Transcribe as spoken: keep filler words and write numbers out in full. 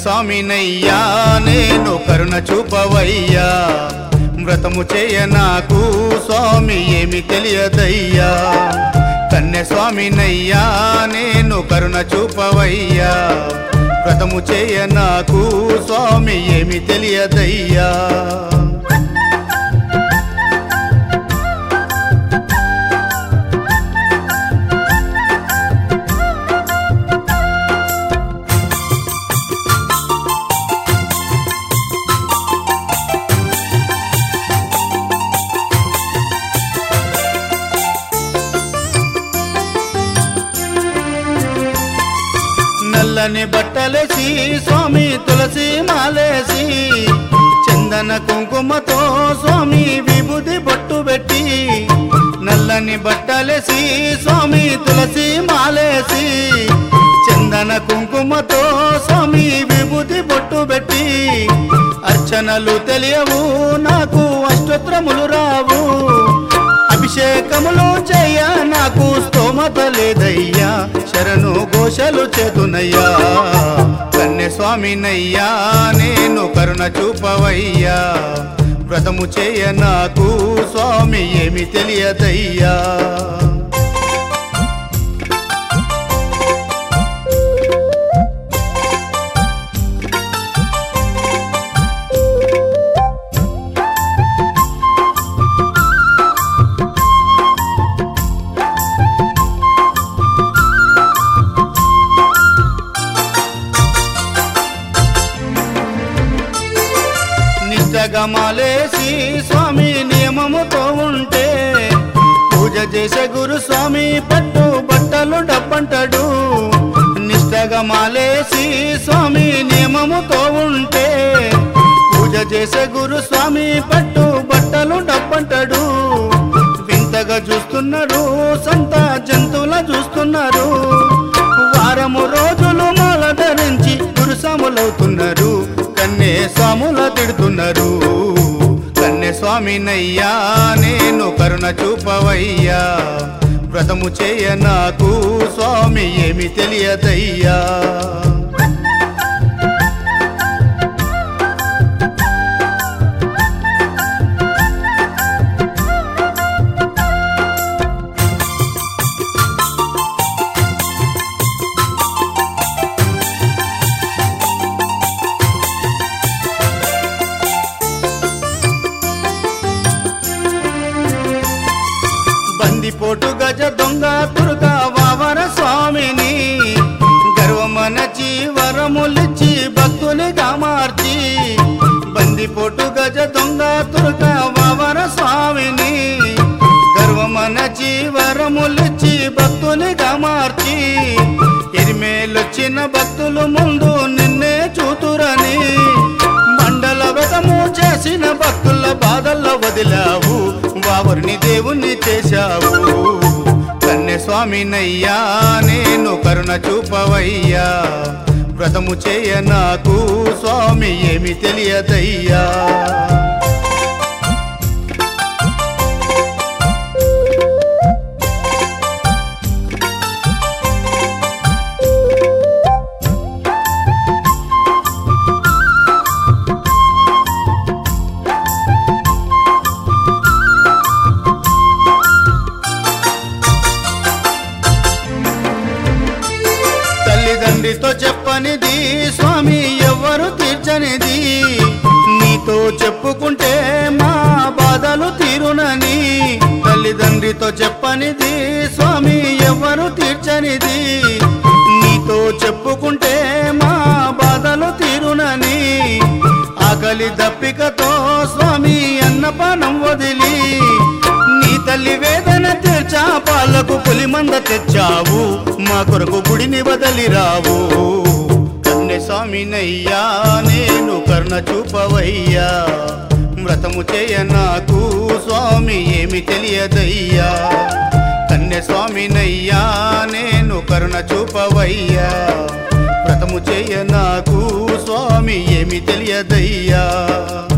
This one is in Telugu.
స్వామినయ్యా నేను కరుణ చూపవయ్యా వ్రతము చేయ నాకు స్వామి ఏమి తెలియదయ్యా కన్య స్వామినయ్యా నేను కరుణ చూపవయ్యా వ్రతము చేయ నాకు స్వామి ఏమి తెలియదయ్యా నల్లని బట్టలేసి స్వామి తులసి మాలేసి చందన కుంకుమతో స్వామి విభూది బొట్టు పెట్టి నల్లని బట్టలేసి స్వామి తులసి మాలేసి చందన కుంకుమతో స్వామి విభూది బొట్టు పెట్టి అర్చనలు తెలియవు నాకు అష్టోత్తరములు రావు అభిషేకములు చేయ నాకు స్తోమత లేదయ్యా శరణు ఘోషలు చేతునయ్యా కన్య స్వామినయ్యా నేను కరుణ చూపవయ్యా వ్రతము చేయ నాకు స్వామి ఏమి తెలియదయ్యా నిష్టగమాలేసి స్వామి నియమముతో ఉంటే పూజ చేసే గురు స్వామి పట్టు బట్టలు డబ్బంటాడు నిష్టగమాలేసి స్వామి నియమముతో ఉంటే పూజ చేసే గురు స్వామి పట్టు బట్టలు డబ్బంటాడు వింతగా చూస్తున్నారు సంత జంతువుల చూస్తున్నారు వారము రోజులు మాల ధరించి గురు స్వాములవుతున్నారు కన్నే స్వాముల తిడుతున్నారు కన్య స్వామినయ్యా నేను కరుణ చూపవయ్యా వ్రతము చేయ నాకు స్వామి ఏమి తెలియదయ్యా బందిపోటు గజ దొంగ దుర్గ వావర స్వామిని గర్వమనచి వరములిచ్చి భక్తునిగా మార్చి బందిపోటు గజ దొంగ దుర్గ వావర స్వామిని గర్వమనచి వరములిచ్చి భక్తునిగా మార్చి ఎరిమేలొచ్చిన భక్తులు ముందు నిన్నే చూతురని మండల వ్రతము చేసిన భక్తుల బాధల్లో వదిలావు వావరిని దేవుణ్ణి చేశావు కన్య స్వామినయ్యా నేను కరుణ చూపవయ్యా వ్రతము చేయ నాకు స్వామి ఏమి తెలియదయ్యా తల్లిదండ్రితో చెప్పనిది స్వామి ఎవరు తీర్చనిది నీతో చెప్పుకుంటే మా బాధలు తీరునని తల్లిదండ్రితో చెప్పనిది స్వామి ఎవరు తీర్చనిది నీతో చెప్పుకుంటే మా బాధలు తీరునని ఆకలి దప్పికతో స్వామి అన్నపానం వదిలి నీ తల్లి వేదన తీర్చా పాలకు పులిమంద తెచ్చావు మా కొరకు గుడిని వదలి రావు కన్య స్వామినయ్యా నేను కరుణ చూపవయ్యా వ్రతము చేయ నాకు స్వామి ఏమి తెలియదయ్యా కన్య స్వామినయ్యా నేను కరుణ చూపవయ్యా వ్రతము చేయ నాకు స్వామి ఏమి తెలియదయ్యా